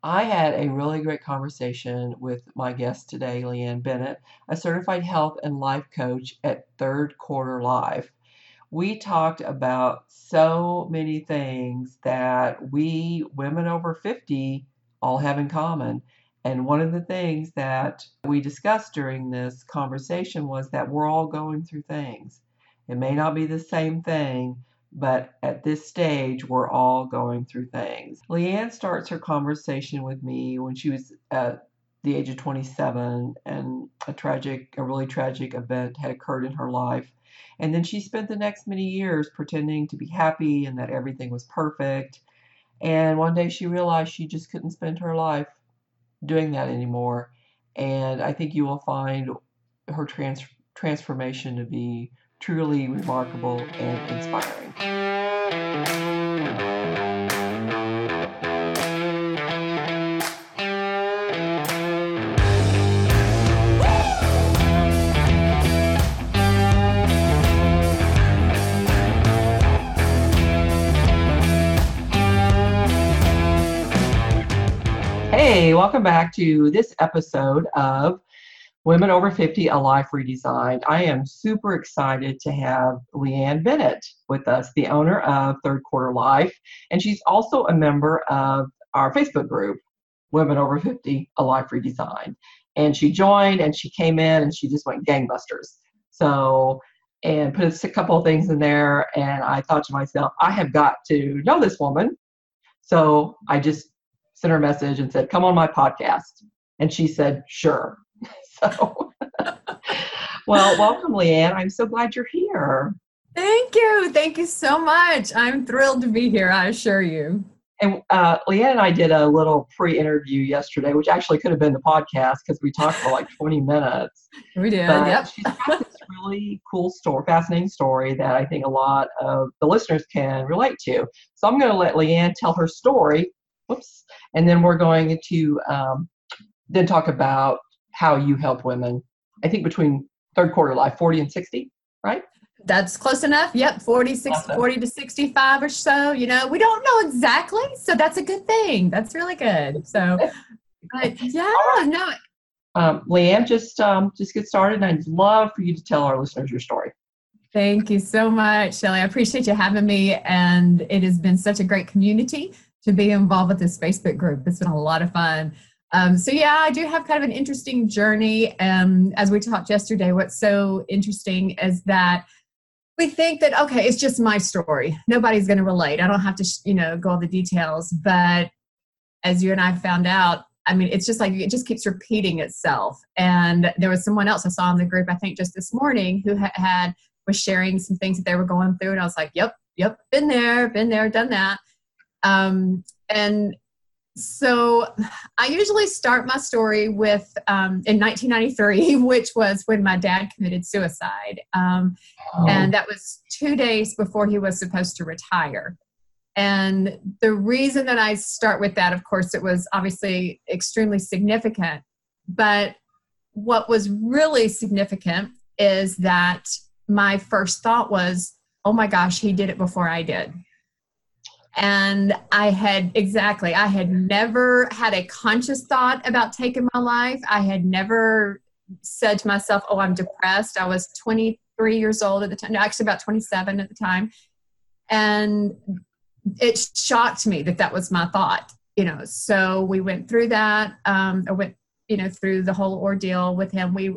I had a really great conversation with my guest today, Leanne Bennett, a certified health and life coach at Third Quarter Life. We talked about so many things that we women over 50 all have in common. And one of the things that we discussed during this conversation was that we're all going through things. It may not be the same thing, but at this stage, we're all going through things. Leanne starts her conversation with me when she was at the age of 27, and a really tragic event had occurred in her life. And then she spent the next many years pretending to be happy and that everything was perfect. And one day she realized she just couldn't spend her life doing that anymore. And I think you will find her transformation to be truly remarkable and inspiring. Hey, welcome back to this episode of Women Over 50, A Life Redesigned. I am super excited to have Leanne Bennett with us, the owner of Third Quarter Life, and she's also a member of our Facebook group, Women Over 50, A Life Redesigned. And she joined and she came in and she just went gangbusters. And put a couple of things in there, and I thought to myself, I have got to know this woman. So I just sent her a message and said, come on my podcast. And she said, sure. So, well, welcome, Leanne. I'm so glad you're here. Thank you. Thank you so much. I'm thrilled to be here, I assure you. And Leanne and I did a little pre-interview yesterday, which actually could have been the podcast because we talked for like 20 minutes. We did, but yep. She's got this really cool story, fascinating story that I think a lot of the listeners can relate to. So I'm going to let Leanne tell her story. Whoops. And then we're going to then talk about how you help women, I think between Third Quarter Life, 40 and 60, right? That's close enough. Yep, 40 to 65 or so. You know, we don't know exactly, so that's a good thing. That's really good. So, but yeah, right. no. Leanne, just get started, and I'd love for you to tell our listeners your story. Thank you so much, Shelley. I appreciate you having me, and it has been such a great community to be involved with this Facebook group. It's been a lot of fun. So yeah, I do have kind of an interesting journey. As we talked yesterday, what's so interesting is that we think that, okay, it's just my story. Nobody's going to relate. I don't have to, go all the details. But as you and I found out, I mean, it's just like it just keeps repeating itself. And there was someone else I saw in the group, I think just this morning, who was sharing some things that they were going through. And I was like, yep, been there, done that. And so I usually start my story with, in 1993, which was when my dad committed suicide. And that was 2 days before he was supposed to retire. And the reason that I start with that, of course, it was obviously extremely significant. But what was really significant is that my first thought was, oh my gosh, he did it before I did. And I had never had a conscious thought about taking my life. I had never said to myself, oh, I'm depressed. I was 23 years old at the time, actually about 27 at the time. And it shocked me that was my thought, So we went through that. I went, through the whole ordeal with him. We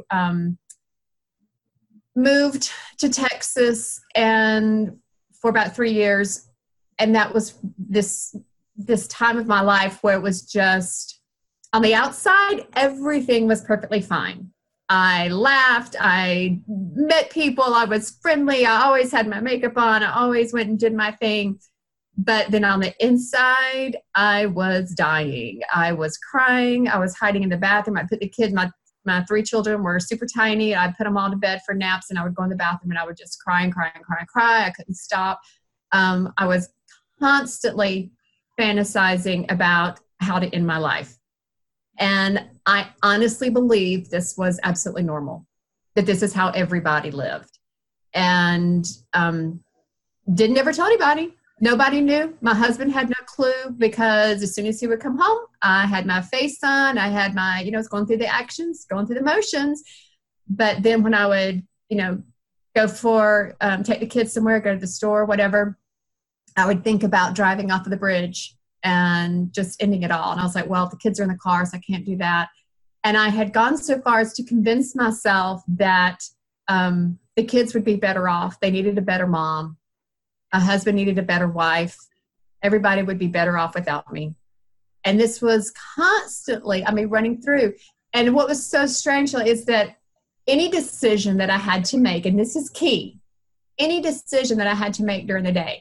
moved to Texas and for about 3 years. And that was this time of my life where it was just, on the outside, everything was perfectly fine. I laughed, I met people, I was friendly, I always had my makeup on, I always went and did my thing. But then on the inside, I was dying. I was crying, I was hiding in the bathroom. I put the kids, my 3 children were super tiny. I put them all to bed for naps, and I would go in the bathroom and I would just cry. I couldn't stop. I was constantly fantasizing about how to end my life. And I honestly believe this was absolutely normal, that this is how everybody lived. And didn't ever tell anybody. Nobody knew. My husband had no clue because as soon as he would come home, I had my face on. I had my, I was going through the actions, going through the motions. But then when I would, go for, take the kids somewhere, go to the store, whatever, I would think about driving off of the bridge and just ending it all. And I was like, well, the kids are in the car, so I can't do that. And I had gone so far as to convince myself that the kids would be better off. They needed a better mom. A husband needed a better wife. Everybody would be better off without me. And this was constantly, running through. And what was so strange is that any decision that I had to make, and this is key, any decision that I had to make during the day,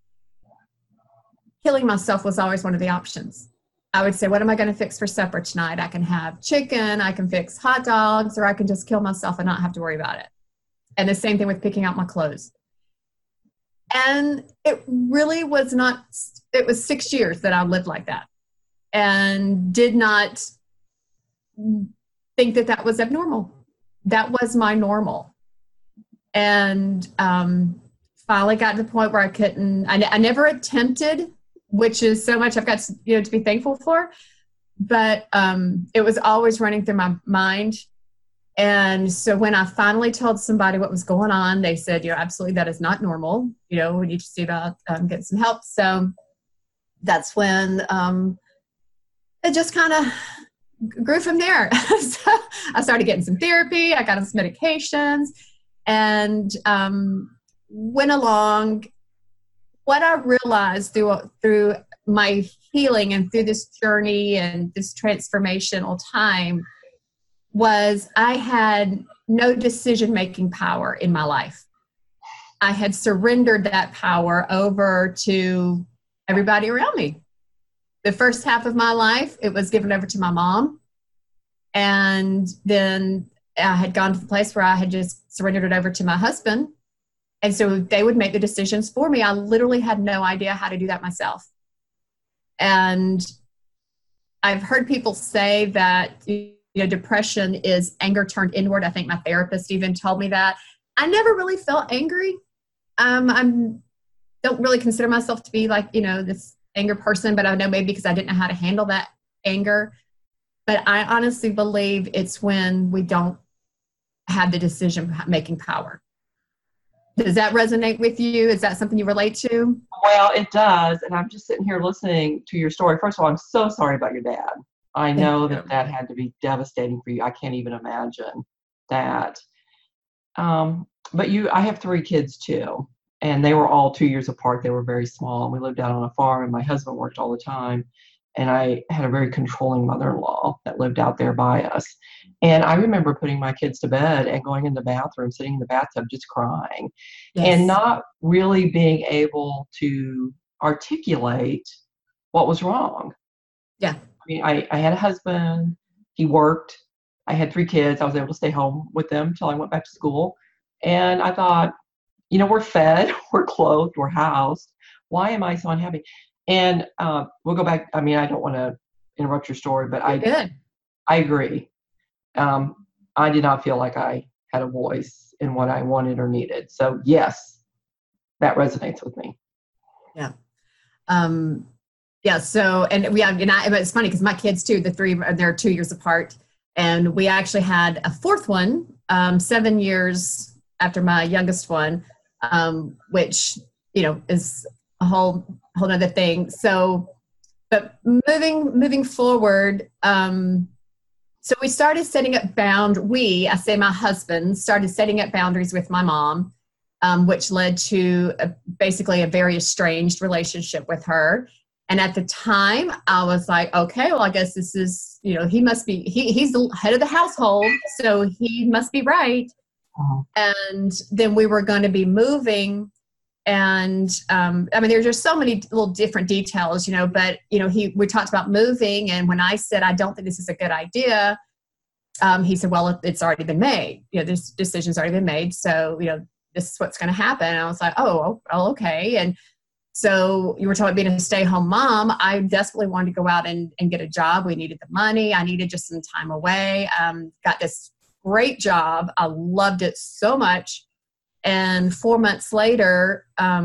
killing myself was always one of the options. I would say, what am I going to fix for supper tonight? I can have chicken, I can fix hot dogs, or I can just kill myself and not have to worry about it. And the same thing with picking out my clothes. And it really was not, it was 6 years that I lived like that and did not think that that was abnormal. That was my normal. And finally got to the point where I couldn't, I never attempted, which is so much I've got to be thankful for, but it was always running through my mind. And so when I finally told somebody what was going on, they said, absolutely, that is not normal. We need to see about getting some help. So that's when it just kind of grew from there. So I started getting some therapy. I got on some medications and went along. What I realized through my healing and through this journey and this transformational time was I had no decision-making power in my life. I had surrendered that power over to everybody around me. The first half of my life, it was given over to my mom. And then I had gone to the place where I had just surrendered it over to my husband. And so they would make the decisions for me. I literally had no idea how to do that myself. And I've heard people say that depression is anger turned inward. I think my therapist even told me that. I never really felt angry. I don't really consider myself to be like, this anger person, but I know maybe because I didn't know how to handle that anger. But I honestly believe it's when we don't have the decision-making power. Does that resonate with you? Is that something you relate to? Well, it does. And I'm just sitting here listening to your story. First of all, I'm so sorry about your dad. I know that had to be devastating for you. I can't even imagine that. But I have 3 kids too, and they were all 2 years apart. They were very small. We lived out on a farm, and my husband worked all the time. And I had a very controlling mother-in-law that lived out there by us. And I remember putting my kids to bed and going in the bathroom, sitting in the bathtub, just crying, and not really being able to articulate what was wrong. Yeah. I had a husband, he worked, I had 3 kids, I was able to stay home with them until I went back to school. And I thought, we're fed, we're clothed, we're housed. Why am I so unhappy? And we'll go back. I don't want to interrupt your story, but I agree. I did not feel like I had a voice in what I wanted or needed. So yes, that resonates with me. Yeah. Yeah. So, and it's funny because my kids too, the 3, they're 2 years apart. And we actually had a 4th one, 7 years after my youngest one, which, is a whole nother thing. So, but moving forward, so we started setting up my husband started setting up boundaries with my mom, which led to basically a very estranged relationship with her. And at the time, I was like, okay, well, I guess this is, he must be, he's the head of the household, so he must be right. And then we were going to be moving. And there's just so many little different details, but, we talked about moving. And when I said, I don't think this is a good idea, he said, well, it's already been made. This decision's already been made. So, this is what's going to happen. And I was like, oh, okay. And so you were talking about being a stay-home mom. I desperately wanted to go out and get a job. We needed the money. I needed just some time away. Got this great job. I loved it so much. And 4 months later,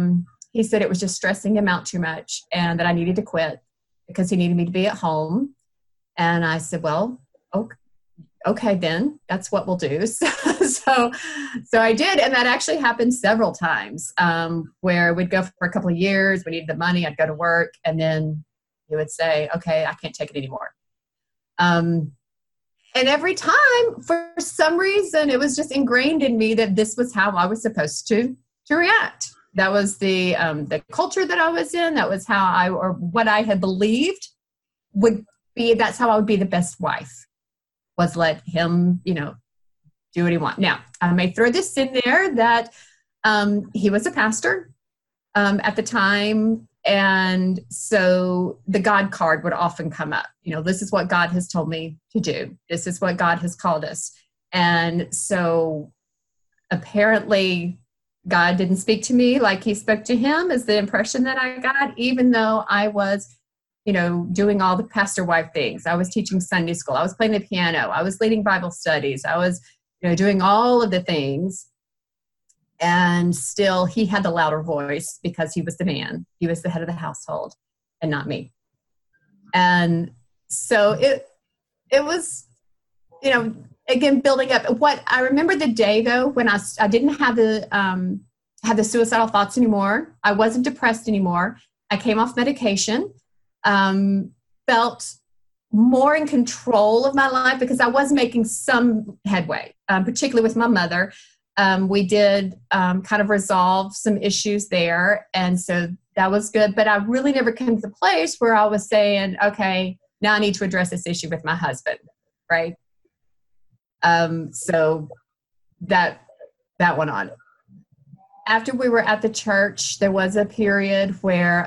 he said it was just stressing him out too much and that I needed to quit because he needed me to be at home. And I said, well, okay, then that's what we'll do. So I did. And that actually happened several times, where we'd go for a couple of years. We needed the money. I'd go to work. And then he would say, okay, I can't take it anymore. And every time, for some reason, it was just ingrained in me that this was how I was supposed to react. That was the culture that I was in. That was how or what I had believed would be, that's how I would be the best wife, was let him, do what he wants. Now, I may throw this in there that he was a pastor at the time. And so the God card would often come up. This is what God has told me to do. This is what God has called us. And so apparently God didn't speak to me like he spoke to him, is the impression that I got, even though I was, doing all the pastor wife things. I was teaching Sunday school. I was playing the piano. I was leading Bible studies. I was, doing all of the things. And still he had the louder voice because he was the man. He was the head of the household and not me. And so it was, again, building up. What I remember the day though, when I didn't have the suicidal thoughts anymore. I wasn't depressed anymore. I came off medication, felt more in control of my life because I was making some headway, particularly with my mother. We did kind of resolve some issues there. And so that was good. But I really never came to the place where I was saying, okay, now I need to address this issue with my husband. Right. So that went on. After we were at the church, there was a period where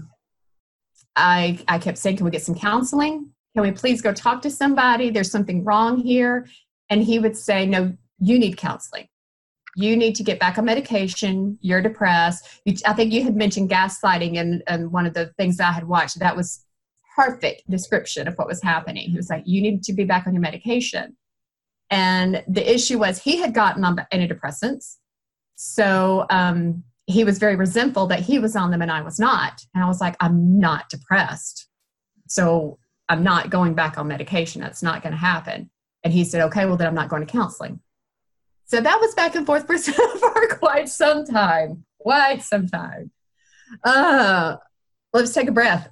I kept saying, can we get some counseling? Can we please go talk to somebody? There's something wrong here. And he would say, no, you need counseling. You need to get back on medication. You're depressed. I think you had mentioned gaslighting and one of the things that I had watched. That was perfect description of what was happening. He was like, you need to be back on your medication. And the issue was he had gotten on antidepressants. So he was very resentful that he was on them and I was not. And I was like, I'm not depressed. So I'm not going back on medication. That's not going to happen. And he said, okay, well, then I'm not going to counseling. So that was back and forth for quite some time. Let's take a breath.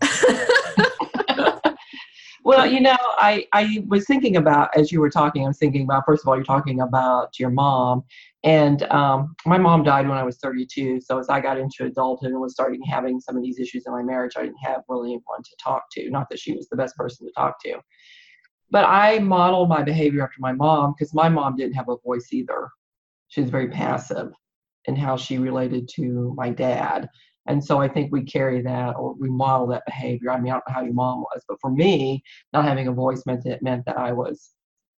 Well, I was thinking about, as you were talking, I was thinking about, first of all, you're talking about your mom. And my mom died when I was 32. So as I got into adulthood and was starting having some of these issues in my marriage, I didn't have really anyone to talk to. Not that she was the best person to talk to. But I modeled my behavior after my mom because my mom didn't have a voice either. She was very passive in how she related to my dad. And so I think we carry that, or we model that behavior. I mean, I don't know how your mom was, but for me, not having a voice meant that I was,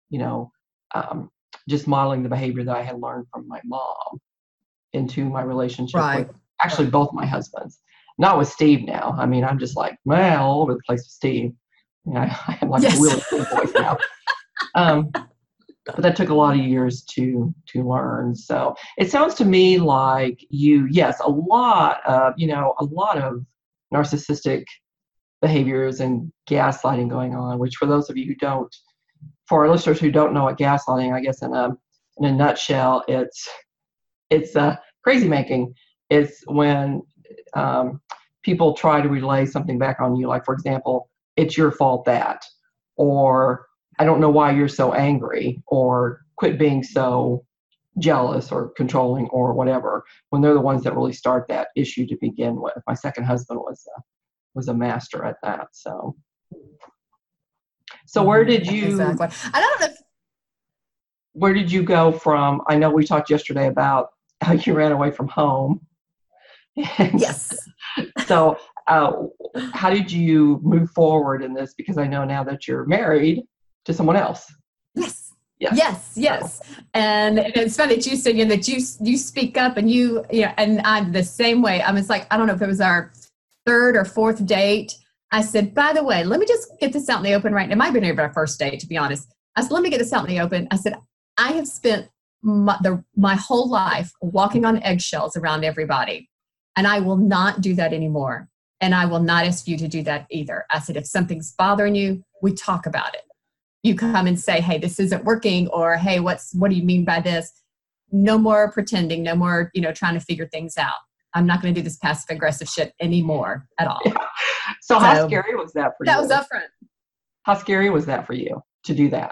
just modeling the behavior that I had learned from my mom into my relationship with actually both my husbands. Not with Steve now. I mean, I'm just like, well, all over the place with Steve. I have like a really good voice now. But that took a lot of years to learn. So it sounds to me like a lot of narcissistic behaviors and gaslighting going on, which for those of you for our listeners who don't know what gaslighting, I guess in a nutshell, it's crazy making. It's when people try to relay something back on you. Like, for example, it's your fault that, or I don't know why you're so angry, or quit being so jealous or controlling or whatever, when they're the ones that really start that issue to begin with. My second husband was a master at that. So where did you, exactly. I don't know. Where did you go from, I know we talked yesterday about how you ran away from home. Yes. So how did you move forward in this? Because I know now that you're married to someone else. Yes. And it's funny that you said, that you speak up and and I'm the same way. I was like, I don't know if it was our third or fourth date. I said, by the way, let me just get this out in the open right now. It might have been our first date, to be honest. I said, let me get this out in the open. I said, I have spent my whole life walking on eggshells around everybody. and I will not do that anymore. And I will not ask you to do that either. I said, if something's bothering you, we talk about it. You come and say, hey, this isn't working, or hey, what do you mean by this? No more pretending, no more, trying to figure things out. I'm not going to do this passive aggressive shit anymore at all. Yeah. So how scary was that for you? That was upfront. How scary was that for you to do that?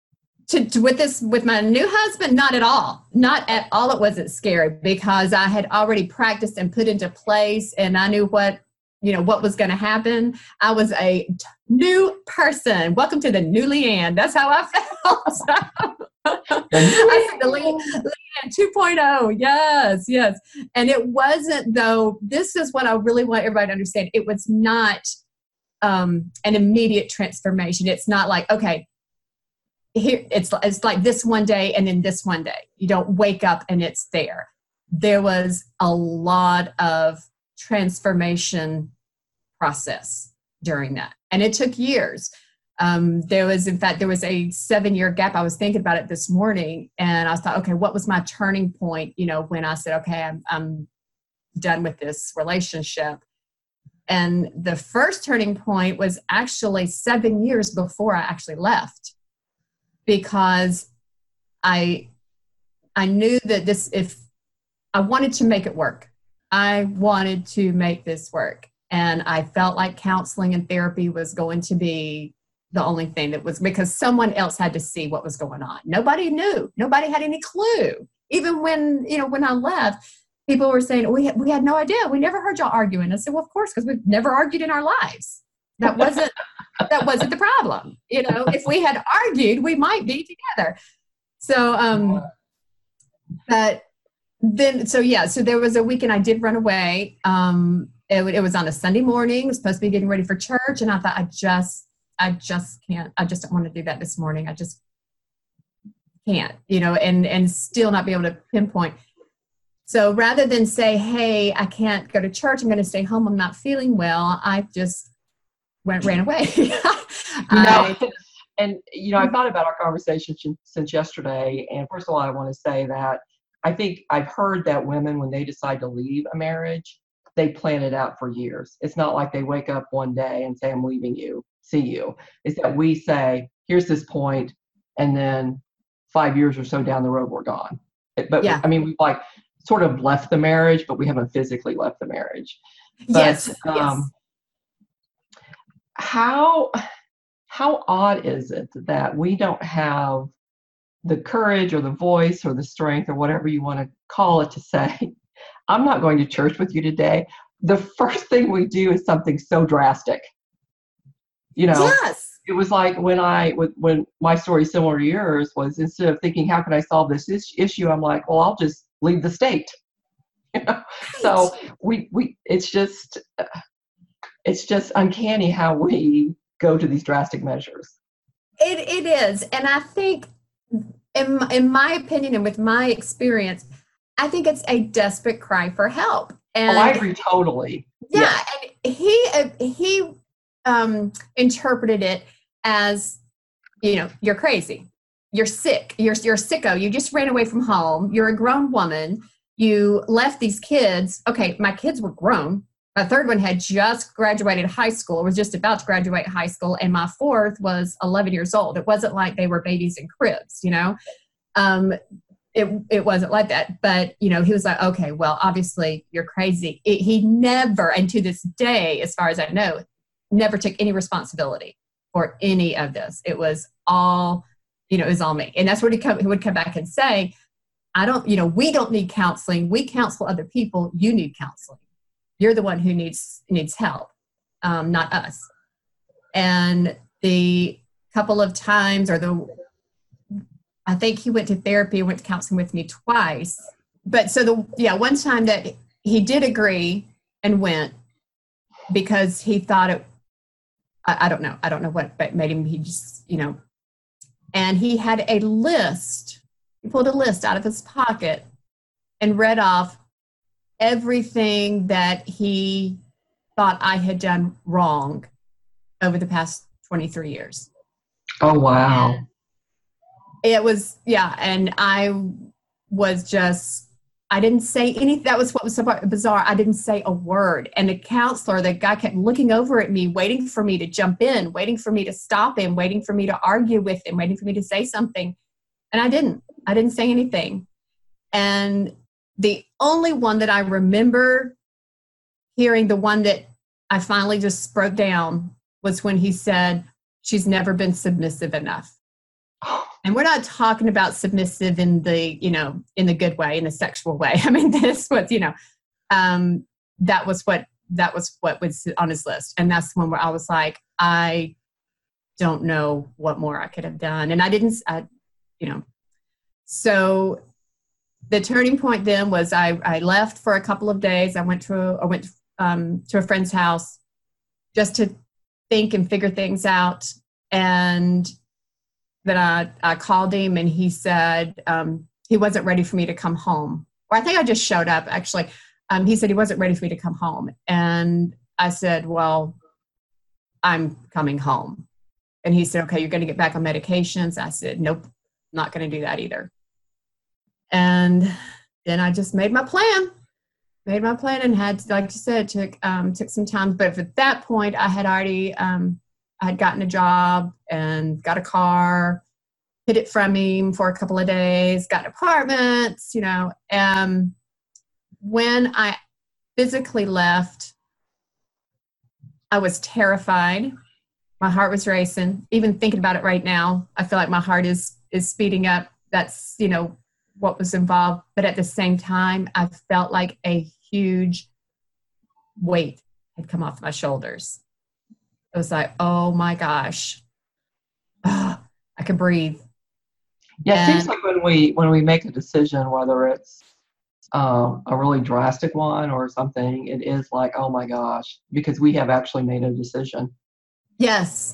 With my new husband, not at all. Not at all. It wasn't scary because I had already practiced and put into place, and I knew what was going to happen. I was a new person. Welcome to the new Leanne. That's how I felt. I said the Leanne 2.0. Yes. And it wasn't, though, this is what I really want everybody to understand. It was not an immediate transformation. It's not like, okay, here it's like this one day and then this one day. You don't wake up and it's there. There was a lot of transformation process during that, and it took years. There was a 7-year gap. I was thinking about it this morning, and I thought, okay, what was my turning point? When I said, okay, I'm done with this relationship. And the first turning point was actually 7 years before I actually left, because I knew that if I wanted to make it work, I wanted to make this work. And I felt like counseling and therapy was going to be the only thing that was, because someone else had to see what was going on. Nobody knew. Nobody had any clue. Even when I left, people were saying, we had no idea. We never heard y'all arguing. I said, well, of course, because we've never argued in our lives. That wasn't the problem. If we had argued, we might be together. So, but then, so there was a weekend I did run away. It was on a Sunday morning. I was supposed to be getting ready for church. And I thought, I just can't. I just don't want to do that this morning. I just can't, and still not be able to pinpoint. So rather than say, hey, I can't go to church, I'm going to stay home, I'm not feeling well, I just ran away. I thought about our conversation since yesterday. And first of all, I want to say that I think I've heard that women, when they decide to leave a marriage, they plan it out for years. It's not like they wake up one day and say, I'm leaving you, see you. It's that we say, here's this point, and then 5 years or so down the road, we're gone. But yeah. We've like sort of left the marriage, but we haven't physically left the marriage. But, yes. How odd is it that we don't have the courage or the voice or the strength or whatever you want to call it to say, I'm not going to church with you today. The first thing we do is something so drastic. Yes. It was like when my story, similar to yours, was, instead of thinking, how can I solve this issue? I'm like, well, I'll just leave the state. So it's just uncanny how we go to these drastic measures. It is. And I think, in my opinion and with my experience, I think it's a desperate cry for help. And I agree totally. Yeah. Yes. And he interpreted it as, you're crazy. You're sick. You're a sicko. You just ran away from home. You're a grown woman. You left these kids. Okay, my kids were grown. My third one had just graduated high school, was just about to graduate high school, and my fourth was 11 years old. It wasn't like they were babies in cribs, It wasn't like that. But, he was like, okay, well, obviously you're crazy. He never, and to this day, as far as I know, never took any responsibility for any of this. It was all, it was all me. And that's what he would come back and say, we don't need counseling. We counsel other people. You need counseling. You're the one who needs help, not us. And the couple of times, I think he went to therapy, went to counseling with me twice. But one time that he did agree and went, because he thought I don't know what made him, he just, and he had a list. He pulled a list out of his pocket and read off everything that he thought I had done wrong over the past 23 years. Oh, wow. And it was, and I was just I didn't say anything. That was what was so bizarre. I didn't say a word. And the counselor, the guy kept looking over at me, waiting for me to jump in, waiting for me to stop him, waiting for me to argue with him, waiting for me to say something. And I didn't. I didn't say anything. And the only one that I remember hearing, the one that I finally just broke down, was when he said, she's never been submissive enough. And we're not talking about submissive in the, in the good way, in the sexual way. I mean, this was, that was what was on his list. And that's when I was like, I don't know what more I could have done. And I didn't, so the turning point then was I left for a couple of days. I went to a friend's house just to think and figure things out. And then I called him, and he said he wasn't ready for me to come home. Or I think I just showed up, actually. He said he wasn't ready for me to come home. And I said, well, I'm coming home. And he said, okay, you're going to get back on medications. I said, nope, not going to do that either. And then I just made my plan and had, like you said, took some time. But at that point, I had already, I had gotten a job and got a car, hid it from him for a couple of days, got apartments, and when I physically left, I was terrified. My heart was racing. Even thinking about it right now, I feel like my heart is speeding up. That's, what was involved. But at the same time, I felt like a huge weight had come off my shoulders. It was like, oh my gosh, I could breathe. Yeah, it seems like when we make a decision, whether it's a really drastic one or something, it is like, oh my gosh, because we have actually made a decision. Yes.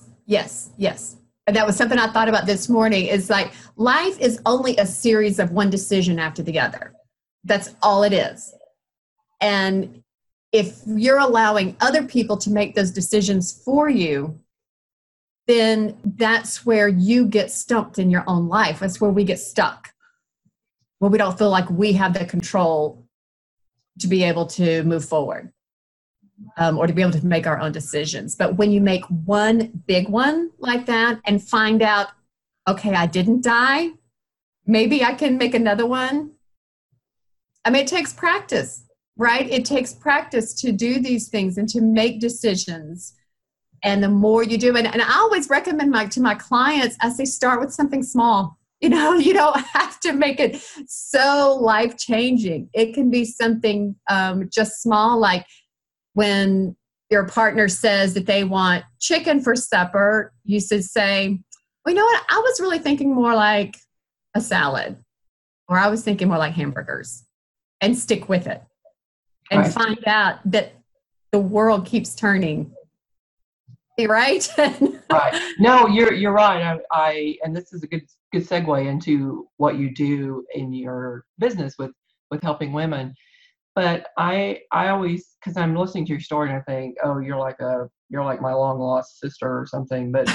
And that was something I thought about this morning, is like, life is only a series of one decision after the other. That's all it is. And if you're allowing other people to make those decisions for you, then that's where you get stumped in your own life. That's where we get stuck. Where we don't feel like we have the control to be able to move forward, or to be able to make our own decisions. But when you make one big one like that and find out, okay, I didn't die, maybe I can make another one. I mean, it takes practice. Right? It takes practice to do these things and to make decisions. And the more you do, and I always recommend to my clients, I say, start with something small. You don't have to make it so life-changing. It can be something just small, like when your partner says that they want chicken for supper, you should say, well, you know what? I was really thinking more like a salad, or I was thinking more like hamburgers, and stick with it. And right. Find out that the world keeps turning. Right? Right. No, you're right. And this is a good segue into what you do in your business with helping women. But I always, because I'm listening to your story and I think, oh, you're like my long lost sister or something. But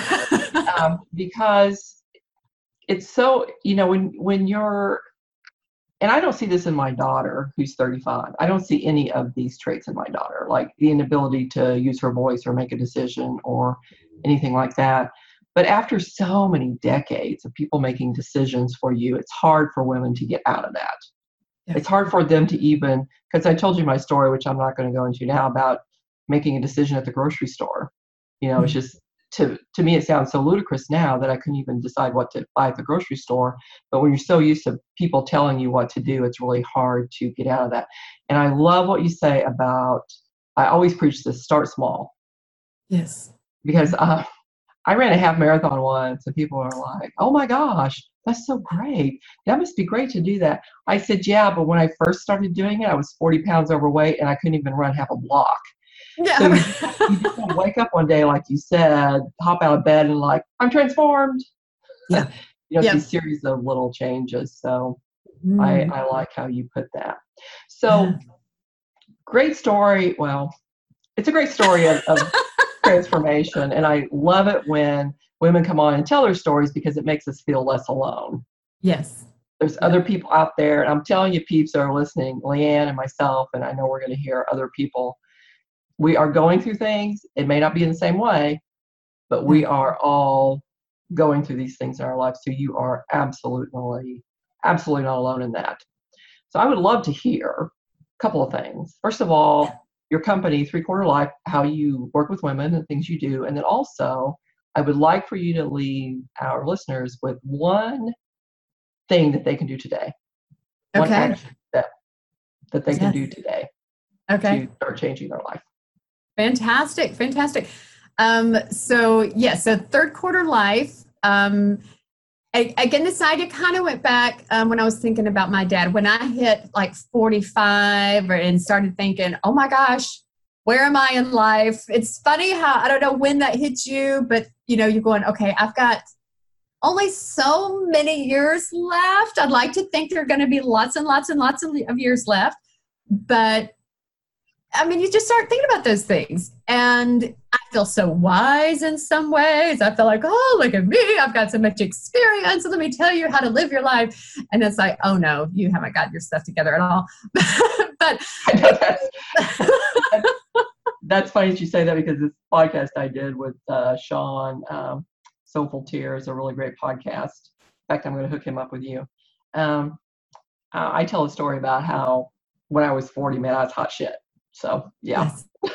because it's so, when you're, and I don't see this in my daughter, who's 35. I don't see any of these traits in my daughter, like the inability to use her voice or make a decision or anything like that. But after so many decades of people making decisions for you, it's hard for women to get out of that. Yeah. It's hard for them to even, because I told you my story, which I'm not going to go into now, about making a decision at the grocery store. Mm-hmm. It's just, to me, it sounds so ludicrous now that I couldn't even decide what to buy at the grocery store. But when you're so used to people telling you what to do, it's really hard to get out of that. And I love what you say about, I always preach this, start small. Yes. Because I ran a half marathon once and people are like, oh my gosh, that's so great. That must be great to do that. I said, yeah, but when I first started doing it, I was 40 pounds overweight and I couldn't even run half a block. Yeah. So you just don't wake up one day, like you said, hop out of bed and like, I'm transformed. Yeah. It's a series of little changes. So I like how you put that. So great story. Well, it's a great story of transformation. And I love it when women come on and tell their stories because it makes us feel less alone. Yes. There's other people out there, and I'm telling you, peeps that are listening, Leanne and myself, and I know we're going to hear other people. We are going through things. It may not be in the same way, but we are all going through these things in our lives. So you are absolutely not alone in that. So I would love to hear a couple of things. First of all, your company, 3/4 Life, how you work with women and things you do. And then also, I would like for you to leave our listeners with one thing that they can do today. One action step that they can do today to start changing their life. Fantastic. So 3rd Quarter Life. Again, this idea kind of went back when I was thinking about my dad. When I hit like 45 and started thinking, oh my gosh, where am I in life? It's funny how, I don't know when that hits you, but you're going, okay, I've got only so many years left. I'd like to think there are going to be lots and lots and lots of years left. But I mean, you just start thinking about those things. And I feel so wise in some ways. I feel like, oh, look at me. I've got so much experience. Let me tell you how to live your life. And it's like, oh, no, you haven't got your stuff together at all. But that's funny that you say that, because this podcast I did with Sean, Soulful Tears, a really great podcast. In fact, I'm going to hook him up with you. I tell a story about how when I was 40, man, I was hot shit. So, yeah.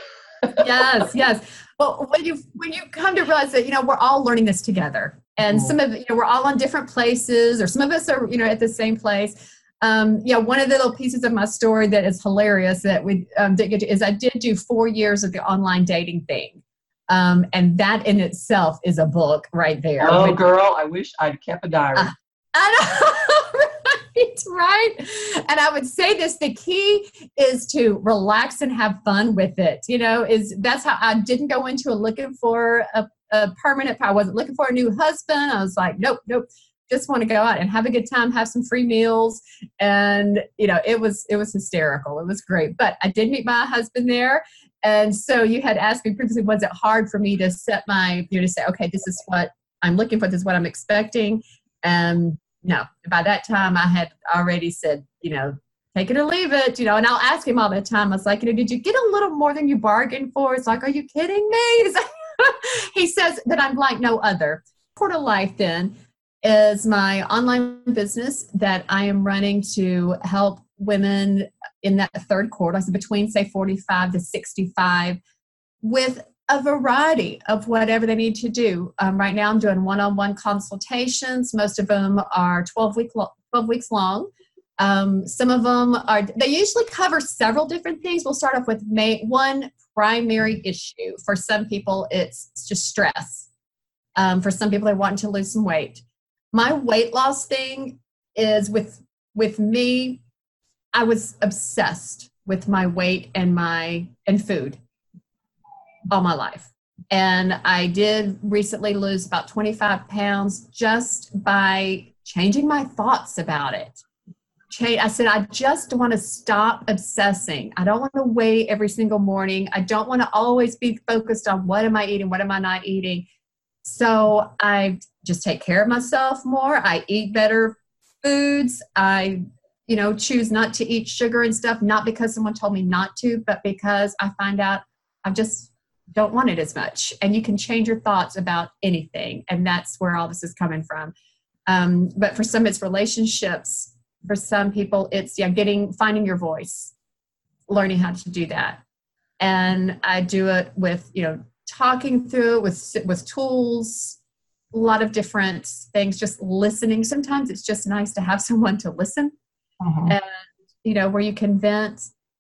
Yes. Well, when you come to realize that, we're all learning this together, and some of it, we're all on different places, or some of us are, at the same place. One of the little pieces of my story that is hilarious that we did get to is I did do 4 years of the online dating thing. And that in itself is a book right there. Oh, girl, I wish I'd kept a diary. I know. Right. And I would say this, the key is to relax and have fun with it. That's how I didn't go into it looking for a permanent, I wasn't looking for a new husband. I was like, nope. Just want to go out and have a good time, have some free meals. And, it was hysterical. It was great. But I did meet my husband there. And so you had asked me previously, was it hard for me to set my, to say, okay, this is what I'm looking for. This is what I'm expecting. And no, by that time I had already said, take it or leave it, and I'll ask him all the time. I was like, did you get a little more than you bargained for? It's like, are you kidding me? He says that I'm like no other. Quarter Life then is my online business that I am running to help women in that 3rd quarter, so between say 45 to 65, with a variety of whatever they need to do. Right now I'm doing one-on-one consultations. Most of them are 12 weeks long. Some of them they usually cover several different things. We'll start off with one primary issue. For some people, it's just stress. For some people, they're wanting to lose some weight. My weight loss thing is with me, I was obsessed with my weight and food all my life. And I did recently lose about 25 pounds just by changing my thoughts about it. I said, I just want to stop obsessing. I don't want to weigh every single morning. I don't want to always be focused on what am I eating, what am I not eating. So I just take care of myself more. I eat better foods. I choose not to eat sugar and stuff, not because someone told me not to, but because I find out I just don't want it as much. And you can change your thoughts about anything. And that's where all this is coming from. But for some, it's relationships. For some people, it's finding your voice, learning how to do that. And I do it with, talking through it with tools, a lot of different things, just listening. Sometimes it's just nice to have someone to listen and, where you can vent.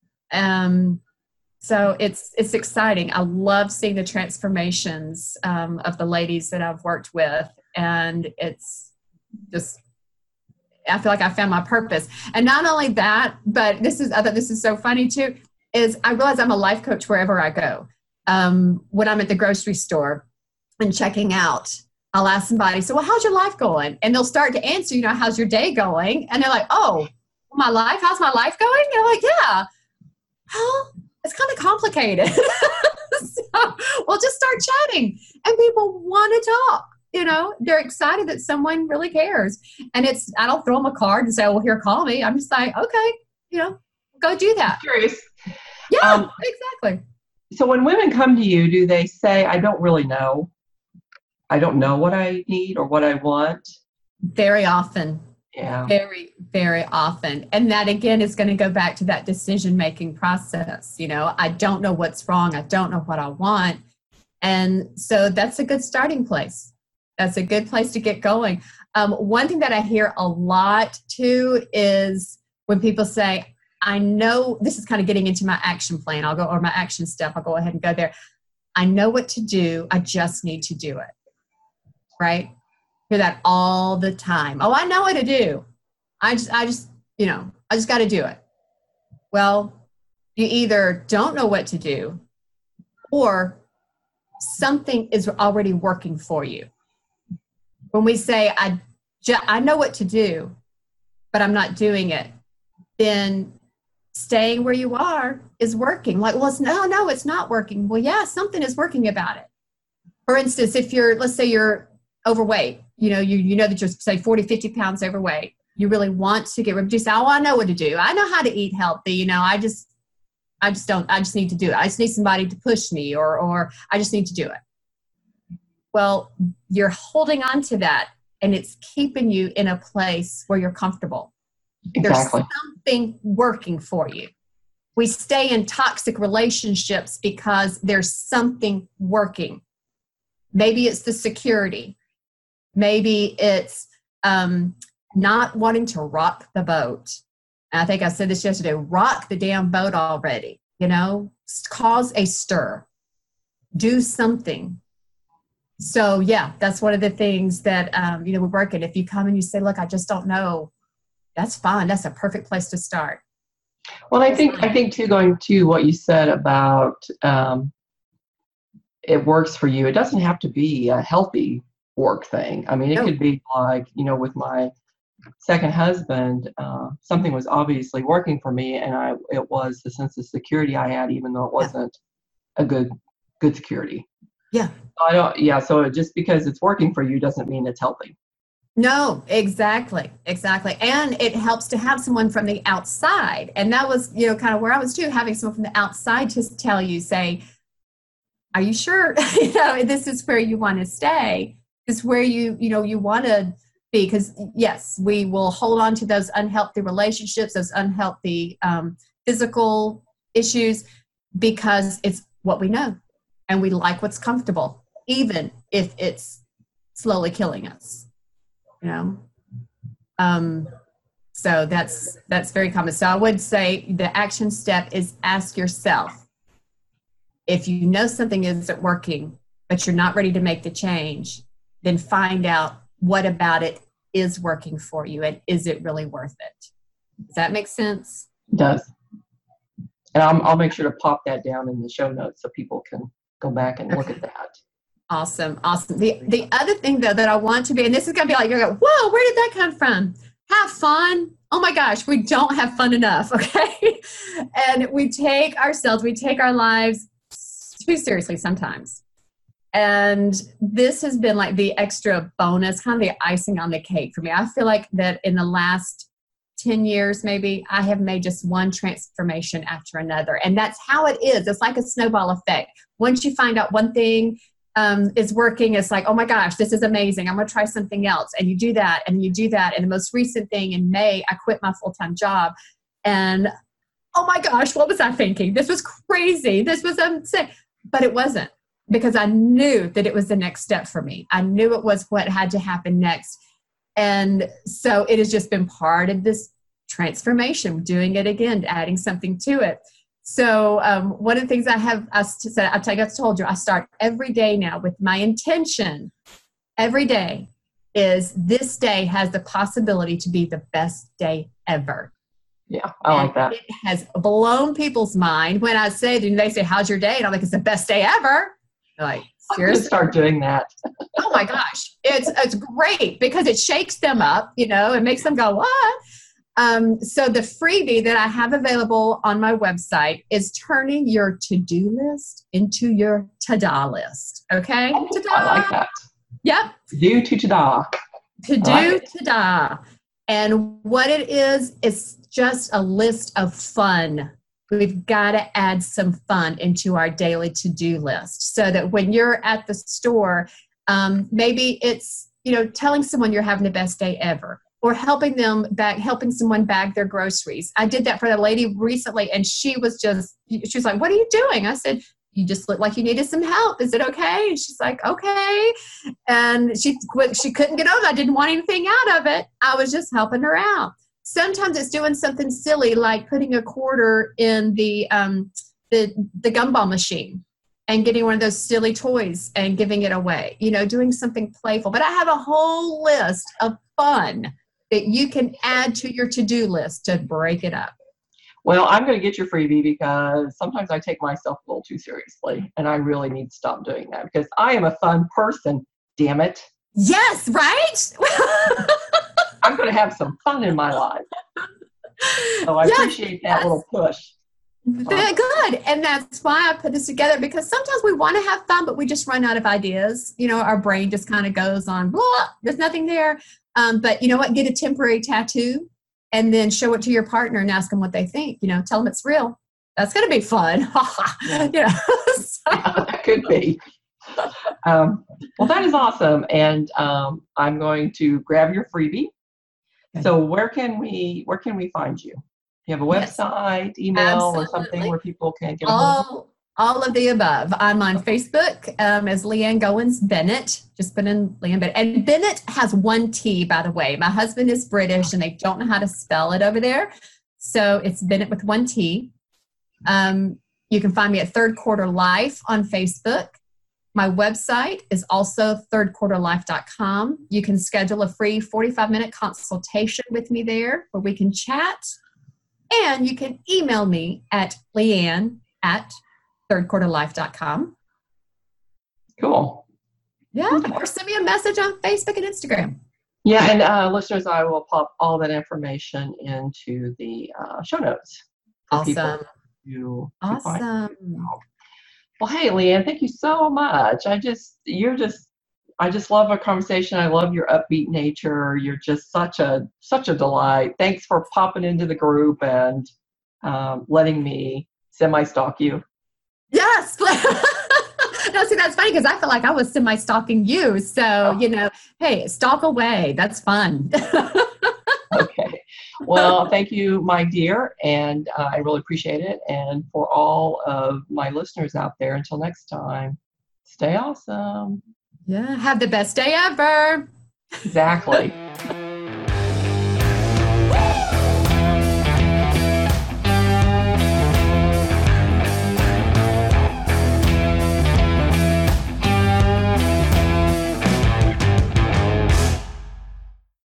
So it's exciting. I love seeing the transformations of the ladies that I've worked with. And it's just, I feel like I found my purpose. And not only that, but I thought this is so funny too, is I realize I'm a life coach wherever I go. When I'm at the grocery store and checking out, I'll ask somebody, so, well, how's your life going? And they'll start to answer, how's your day going? And they're like, oh, how's my life going? And I'm like, yeah, well, it's kind of complicated. So we'll just start chatting and people want to talk. they're excited that someone really cares. And I don't throw them a card and say, well, here, call me. I'm just like, okay, go do that. I'm curious. Yeah, exactly. So when women come to you, do they say, I don't really know? I don't know what I need or what I want? Very often. Yeah. Very, very often. And that, again, is going to go back to that decision-making process. I don't know what's wrong. I don't know what I want. And so that's a good starting place. That's a good place to get going. One thing that I hear a lot, too, is when people say, I know, this is kind of getting into my action plan. Or my action step. I'll go ahead and go there. I know what to do. I just need to do it. Right? Hear that all the time. Oh, I know what to do. I just got to do it. Well, you either don't know what to do or something is already working for you. When we say, I know what to do, but I'm not doing it, then staying where you are is working. Like, well, no, it's not working. Well, yeah, something is working about it. For instance, let's say you're overweight, you know that you're, say, 40, 50 pounds overweight. You really want to get rid of it. You say, oh, I know what to do. I know how to eat healthy. I just need to do it. I just need somebody to push me or I just need to do it. Well, you're holding on to that and it's keeping you in a place where you're comfortable. Exactly. There's something working for you. We stay in toxic relationships because there's something working. Maybe it's the security. Maybe it's not wanting to rock the boat. And I think I said this yesterday, rock the damn boat already, cause a stir, do something. So yeah, that's one of the things that, we work in. If you come and you say, look, I just don't know, that's fine. That's a perfect place to start. Well, I think too, going to what you said about it works for you. It doesn't have to be a healthy work thing. I mean, it could be like, with my second husband, something was obviously working for me, and it was the sense of security I had, even though it wasn't a good security. Yeah. So just because it's working for you doesn't mean it's healthy. No, exactly. And it helps to have someone from the outside. And that was, kind of where I was too, having someone from the outside to tell you, say, are you sure, this is where you want to stay? This is where you want to be. Because yes, we will hold on to those unhealthy relationships, those unhealthy physical issues, because it's what we know. And we like what's comfortable, even if it's slowly killing us. So that's very common. So I would say the action step is ask yourself, if you know something isn't working, but you're not ready to make the change, then find out what about it is working for you and is it really worth it? Does that make sense? It does. And I'll make sure to pop that down in the show notes so people can go back and look at that. Awesome. The other thing, though, that I want to be, and this is going to be like, you're going, whoa, where did that come from? Have fun. Oh my gosh, we don't have fun enough, okay? And we take our lives too seriously sometimes. And this has been like the extra bonus, kind of the icing on the cake for me. I feel like that in the last 10 years, maybe, I have made just one transformation after another. And that's how it is. It's like a snowball effect. Once you find out one thing is working, it's like, oh my gosh, this is amazing. I'm going to try something else. And you do that, and you do that. And the most recent thing in May, I quit my full-time job. And oh my gosh, what was I thinking? This was crazy. This was insane. But it wasn't, because I knew that it was the next step for me. I knew it was what had to happen next. And so it has just been part of this transformation, doing it again, adding something to it. So one of the things I told you, I start every day now with my intention. Every day is, this day has the possibility to be the best day ever. Yeah, I like that. It has blown people's mind when I say, they say, how's your day? And I'm like, it's the best day ever. They're like, seriously? I'm going to start doing that. Oh my gosh. It's great because it shakes them up, it makes them go, what? So the freebie that I have available on my website is turning your to-do list into your ta-da list. Okay? Ta-da! I like that. Yep. Do to ta-da. To do, to da. And what it is, it's just a list of fun. We've got to add some fun into our daily to-do list so that when you're at the store, maybe it's, telling someone you're having the best day ever, or helping someone bag their groceries. I did that for a lady recently, and she was like, "What are you doing?" I said, "You just look like you needed some help. Is it okay?" And she's like, "Okay." And she couldn't get over it. I didn't want anything out of it. I was just helping her out. Sometimes it's doing something silly like putting a quarter in the gumball machine and getting one of those silly toys and giving it away, doing something playful. But I have a whole list of fun that you can add to your to-do list to break it up. Well, I'm going to get your freebie because sometimes I take myself a little too seriously, and I really need to stop doing that because I am a fun person, damn it. Yes, right? I'm going to have some fun in my life. So I appreciate that little push. Very good. And that's why I put this together, because sometimes we want to have fun, but we just run out of ideas. Our brain just kind of goes on, blah, there's nothing there. But you know what? Get a temporary tattoo and then show it to your partner and ask them what they think. Tell them it's real. That's going to be fun. That could be. Well, that is awesome. And I'm going to grab your freebie. Okay. So where can we find you? Do you have a website, email, or something where people can get a hold of you? All of the above. I'm on Facebook as Leanne Goins Bennett. Just put in Leanne Bennett. And Bennett has one T, by the way. My husband is British, and they don't know how to spell it over there. So it's Bennett with one T. You can find me at Third Quarter Life on Facebook. My website is also thirdquarterlife.com. You can schedule a free 45-minute consultation with me there where we can chat. And you can email me at leanne@thirdquarterlife.com. Cool. Yeah, or send me a message on Facebook and Instagram. Yeah, and listeners, I will pop all that information into the show notes. Awesome. Awesome. Well, hey, Leanne, thank you so much. I just love our conversation. I love your upbeat nature. You're just such a delight. Thanks for popping into the group and letting me semi-stalk you. Yes. No, see, that's funny because I feel like I was semi-stalking you. So, hey, stalk away. That's fun. Okay. Well, thank you, my dear, and I really appreciate it. And for all of my listeners out there, until next time, stay awesome. Yeah, have the best day ever. Exactly.